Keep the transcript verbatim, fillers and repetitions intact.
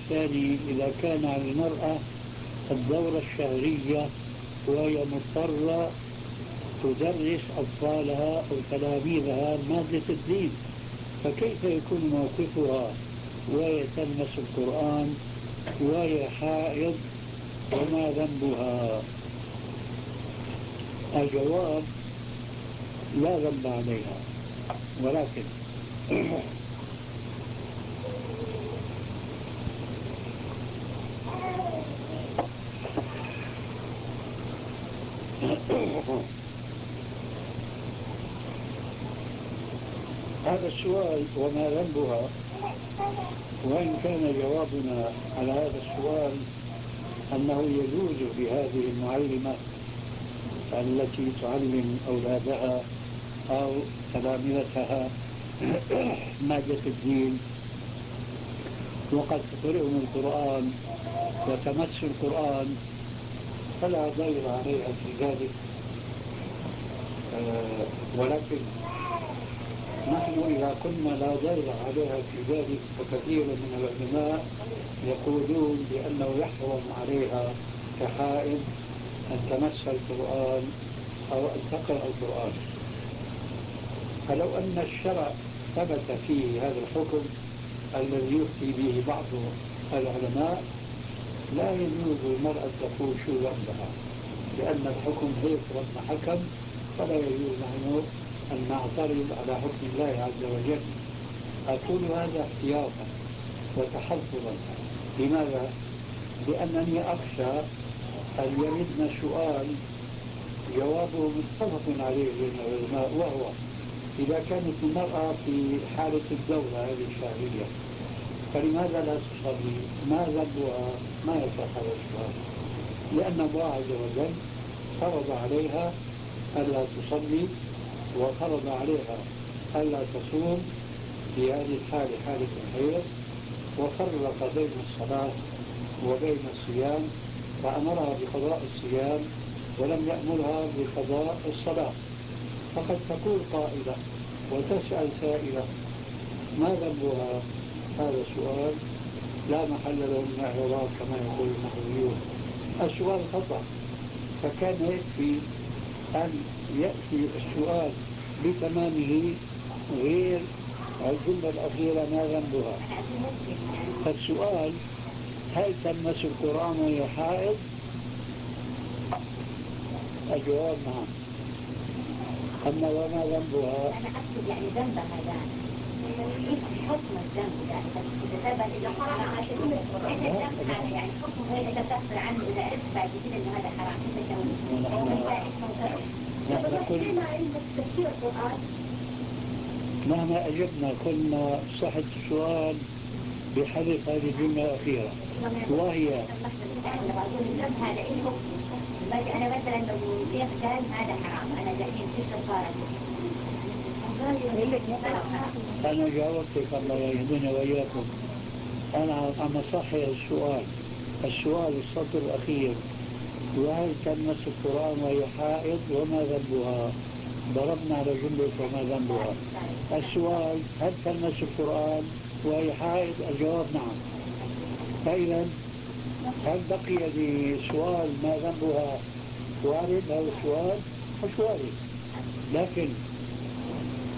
الثاني إذا كان على المرأة الدورة الشهرية وهي مضطرة تدرس أطفالها أو تلاميذها مادة الدين، فكيف يكون موقفها وهي تلمس القرآن وهي حائض وما ذنبها؟ الجواب: لا ذنب عليها، ولكن هذا السؤال وما ذنبها، وإن كان جوابنا على هذا السؤال أنه يجوز لهذه المعلمة التي تعلم أولادها أو تلامذتها مادة الدين وقد تقرئهم القرآن وتمس القرآن فلا ضير عليها في ذلك. أه ولكن نحن إذا قلنا لا ضير عليها في ذلك فكثير من العلماء يقولون بأنه يحرم عليها كحائض أن تمس القرآن أو أن تقرأ القرآن. فلو أن الشرع ثبت فيه هذا الحكم الذي يفتي به بعض العلماء لا يجوز للمرأة تقول شو ذنبها، لأن الحكم هيك ربنا حكم، فلا يجوز نحن أن نعترض على حكم الله عز وجل. أقول هذا احتياطا وتحفظا. لماذا؟ لأنني أخشى أن يردنا سؤال جوابه متفق عليه بين العلماء، وهو إذا كانت المرأة في حالة الدورة هذه الشهرية فلماذا لا تصلي؟ ما ذنبها؟ ما يصح هذا السؤال، لأن الله عز وجل فرض عليها ألا تصلي وفرض عليها ألا تصوم في هذه الحالة، حالة الحيض، وفرق بين الصلاة وبين الصيام فأمرها بقضاء الصيام ولم يأمرها بقضاء الصلاة. فقد تقول قائلة وتسأل سائلة ما ذنبها؟ هذا سؤال لا محل له من الإعراب كما يقول النحويون. السؤال خطأ، فكان يكفي أن يأتي السؤال بتمامه غير الجملة الأخيرة ما ذنبها. فالسؤال هل تلمس القرآن وهي حائض؟ الجواب نعم. أما وما ذنبها؟ أنا أقصد يعني ذنبها يعني إيش حكم الذنب يعني إذا ثبت إذا حرام إيش الذنب هذا يعني حكمه إذا تكفر عنه إذا عرفت بعد كده إنه هذا حرام إيش أسوي؟ إيش موقفه؟ نحن كل تفسير القرآن مهما أجبنا قلنا صحة السؤال بحذف هذه الجملة الأخيرة وهي هذا إيش حكمه؟ أنا مثلا لو شيخ قال هذا حرام أنا دحين إيش صار؟ أنا جاوبتك الله يهدينا وإياكم. أنا عم صحح السؤال. السؤال السطر الأخير وهل تلمس القرآن وهي حائض وما ذنبها؟ ضربنا على جملة وما ذنبها. السؤال هل تلمس القرآن وهي حائض؟ الجواب نعم. فإذا هل بقي لسؤال ما ذنبها وارد؟ هذا السؤال مش وارد، لكن